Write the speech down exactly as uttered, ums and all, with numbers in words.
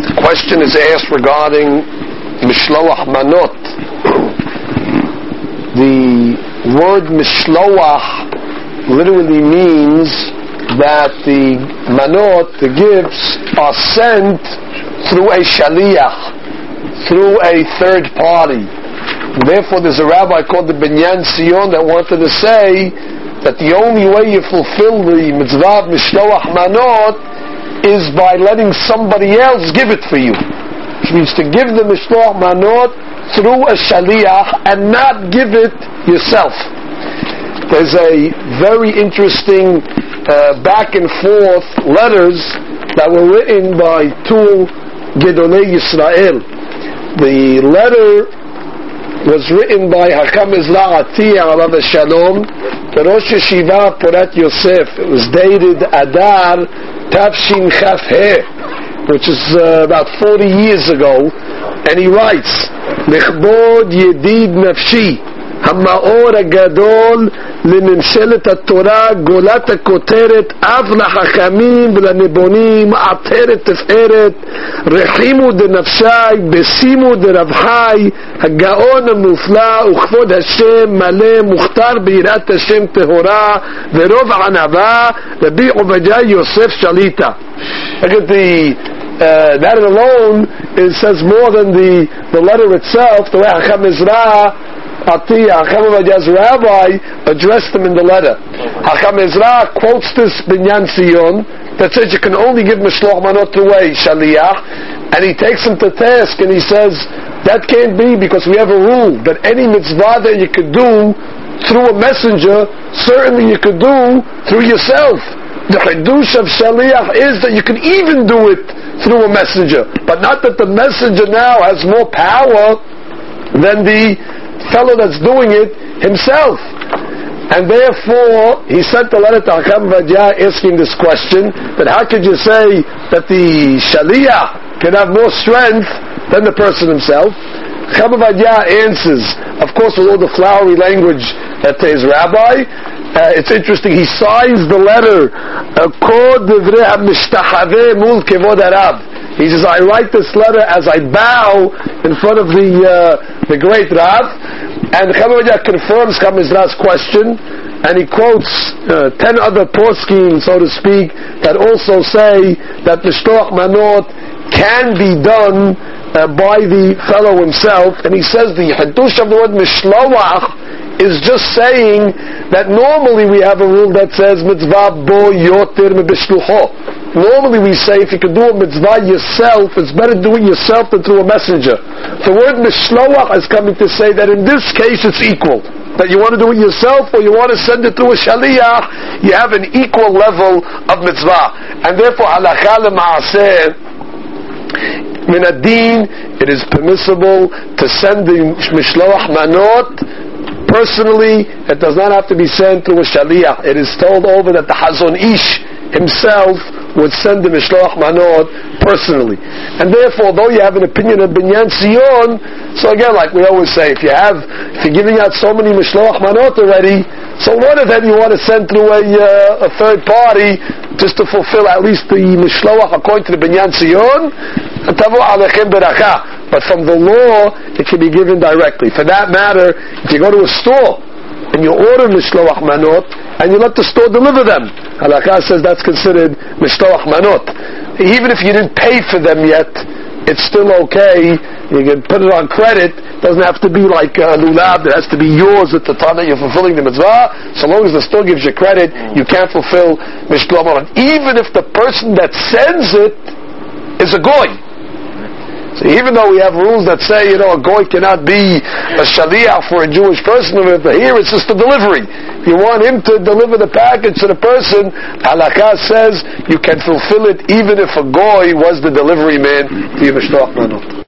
The question is asked regarding Mishloach Manot. The word Mishloach literally means that the Manot, the gifts, are sent through a Shaliach, through a third party. Therefore, there's a rabbi called the Binyan Sion that wanted to say that the only way you fulfill the mitzvah of Mishloach Manot is by letting somebody else give it for you. Which means to give the Mishloach Manot through a Shaliach and not give it yourself. There's a very interesting uh, back and forth letters that were written by two Gedolei Yisrael. The letter was written by Hakam Ezra Atiyah Alav Shalom, the Rosh Yeshiva Porat Yosef. It was dated Adar Tafshin Chaf He, which is uh, about forty years ago, and he writes, Nechbod Yedid Nafshi, המאור הגדול לממשלת התורה, גולת הכותרת, אב לחכמים ולנבונים, עטרת תפארת, רחימו דנפשי, בשימו דרב חי, הגאון המופלא וכבוד השם מלא, מוכתר ביראת השם טהורה, ורוב ענווה, רבי עובדיה יוסף שליטה. Look at the uh, that alone it says more than the the letter itself. The way Hakam Ezra Atiyah, Hakam Ovadiah's rabbi, addressed him in the letter. Hakam Ezra quotes this Binyan Sion that says you can only give Mishloach Manot through a Shaliach, and he takes him to task and he says that can't be because we have a rule that any mitzvah that you could do through a messenger, certainly you could do through yourself. The Chidush of Shaliach is that you can even do it through a messenger, but not that the messenger now has more power than the fellow that's doing it himself. And therefore, he sent a letter to Hakam Ovadiah asking this question, that how could you say that the Shaliach can have more strength than the person himself? Hakam Ovadiah answers, of course with all the flowery language uh, to his rabbi. Uh, it's interesting, he signs the letter, Kod Divrei HaMishtachaveh Mul Kevod Harav. He says, I write this letter as I bow in front of the uh, the great Rav. And Hakam Ovadiah confirms Hakam Ezra's question, and he quotes uh, ten other poskim, so to speak, that also say that Mishloach Manot can be done uh, by the fellow himself. And he says the Hadush of the word Mishloach is just saying that normally we have a rule that says mitzvah bo yoter mebishlucho. Normally we say if you can do a mitzvah yourself, it's better to do it yourself than through a messenger. The word mishloach is coming to say that in this case it's equal. That you want to do it yourself or you want to send it through a shaliach, you have an equal level of mitzvah. And therefore halakha lema'aseh, min ad-din, it is permissible to send the mishloach manot personally. It does not have to be sent through a shaliach. It is told over that the Hazon Ish himself would send the Mishloach Manot personally. And therefore, though you have an opinion of Binyan Sion, so again, like we always say, if you have, if you're giving out so many Mishloach Manot already, so what if then you want to send through a, uh, a third party just to fulfill at least the Mishloach according to the Binyan Sion? But from the law, it can be given directly. For that matter, if you go to a store and you order Mishloach Manot and you let the store deliver them, Halakha says that's considered Mishloach Manot. Even if you didn't pay for them yet, it's still okay. You can put it on credit. It doesn't have to be like uh, lulab. It has to be yours at the time that you're fulfilling the mitzvah. So long as the store gives you credit, you can't fulfill Mishloach Manot. Even if the person that sends it is a goy. So even though we have rules that say, you know, a goy cannot be a shaliach for a Jewish person, but here it's just a delivery. If you want him to deliver the package to the person, halakha says you can fulfill it even if a goy was the delivery man to your mishloach manot.